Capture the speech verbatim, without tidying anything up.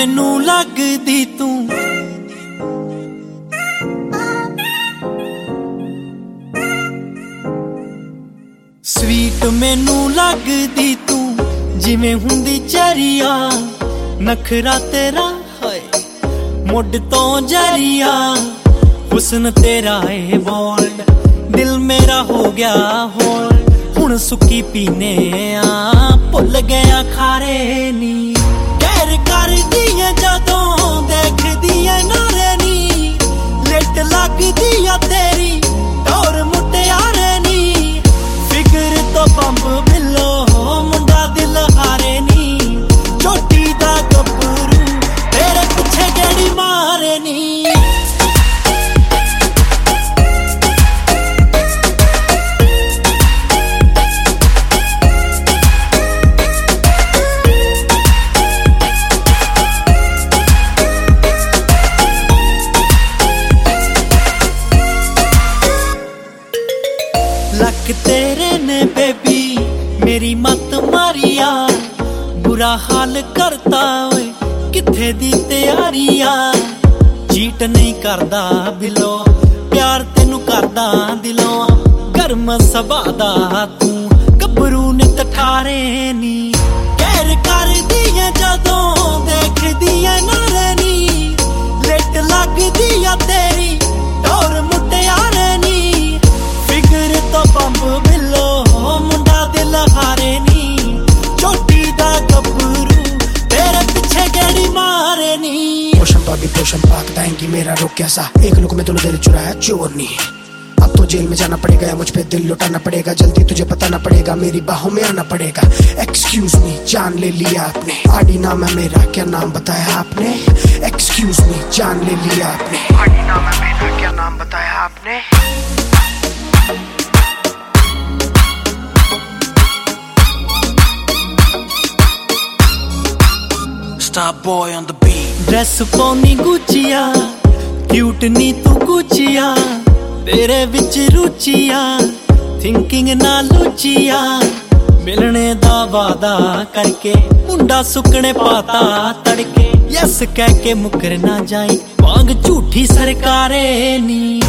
मैनू लगदी तू स्वीट मैनू लगदी तू जिवें हुंदी चरिया नखरा तेरा है मुड तो जरिया हुस्न तेरा है बोल्ड दिल मेरा हो गया होल्ड हुण सुकी पीने आ भुल गया खारे नी कहर कर दिए जदों देखदी है नारे नी लिट लगदी आ तेरी टोर मुटियारे नी फिगर तो बंब बिलो मुंडा दिल हारे नी चोटी दा गब्बरू तेरे पिछे गड़ी मारे नी लक तेरे ने बेबी मेरी मत मारिया बुरा हाल करता ओए किथे दी तैयारिया चीट नहीं करदा बिलो प्यार तेनू करदा दिलों गर्म सबादा तू गबरू ने तठारे नी कहर कर दिए जदों देखदी है नारे नी लिट लगदी आ तेरी टोर मुटियारे नी फिगर तो बंब बिलो मुंडा दिल हारे नी चोटी दा गब्बरू तेरे पिछे गड़ी मारे नी पोषण पागी पोषण पाक दाएंगी मेरा रोक कैसा एक लुक में तूने दिल चुराया चोर नहीं अब तो जेल में जाना पड़ेगा या मुझ पे दिल लुटाना पड़ेगा जल्दी तुझे बताना पड़ेगा मेरी बाहों में आना पड़ेगा एक्सक्यूज मी जान ले लिया आपने आडी नाम है मेरा क्या नाम बताया आपने एक्सक्यूज मी जान ले लिया आपने आडी नाम है मेरा क्या नाम बताया आपने Star boy on the beat dress पौनी गुचिया क्यूट नी तू गुचिया तेरे विच रुचिया थिंकिंग ना लुचिया मिलने दा वादा करके मुंडा सुकने पाता तड़के यस कह के मुकर ना जाई वांग झूठी सरकारे नी